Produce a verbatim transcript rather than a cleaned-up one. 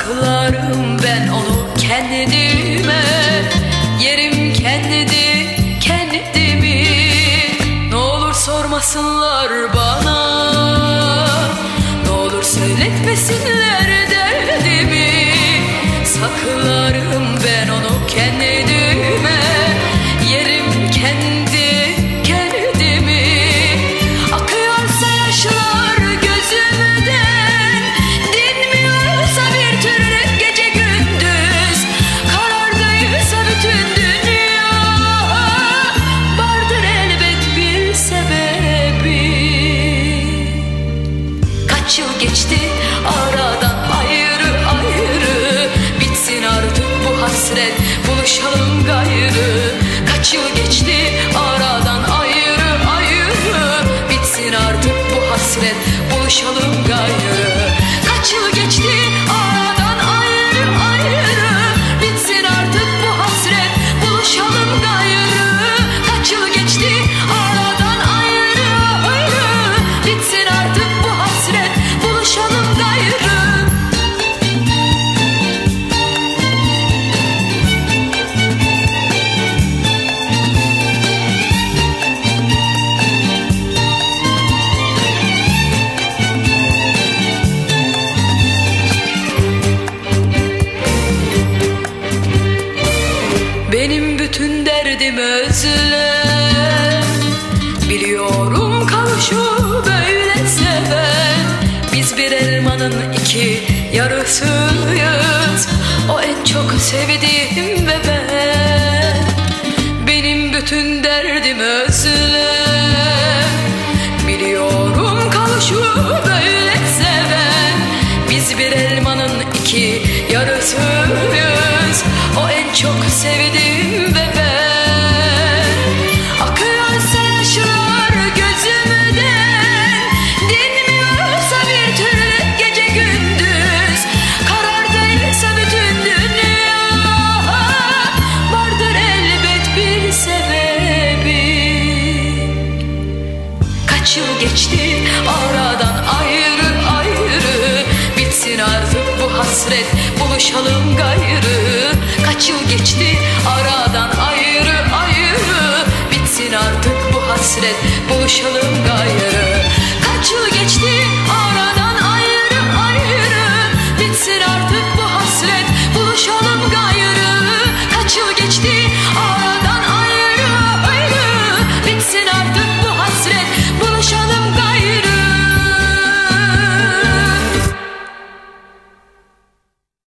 Saklarım ben onu kendime, yerim kendi kendimi. Ne olur sormasınlar bana, ne olur söyletmesinler derdimi. Saklarım ben onu kendime, yerim kendi kendimi. Akıyorsa yaşlar gözümden, dinmiyorsa bir türlü gece gündüz, karardıysa bütün dünya, vardır elbet bir sebebi. Kaç yıl geçti aradan ayrı ayrı, bitsin artık bu hasret, buluşalım gayrı. Kaç yıl geçti aradan ayrı ayrı, bitsin artık bu hasret, buluşalım gayrı. Kaç yıl geçti aradan ayrı ayrı, bitsin artık bu hasret, buluşalım gayrı. Kaç yıl geçti aradan ayrı ayrı, bitsin artık bu hasret, buluşalım gayrı. Benim bütün derdim özlem, biliyorum kavuşu böyle seven. Biz bir elmanın iki yarısıyız, o en çok sevdiğim ve ben. Benim bütün derdim özlem, biliyorum kavuşu böyle seven. Biz bir elmanın iki yarısıyız, o en çok sevdiğim ve ben. Akıyorsa yaşlar gözümden, dinmiyorsa bir türlü gece gündüz, karardıysa bütün dünya, vardır elbet bir sebebi. Kaç yıl geçti aradan ayrı ayrı, bitsin artık bu hasret, buluşalım gayrı. Kaç yıl geçti aradan ayrı ayrı, bitsin artık bu hasret, buluşalım gayrı.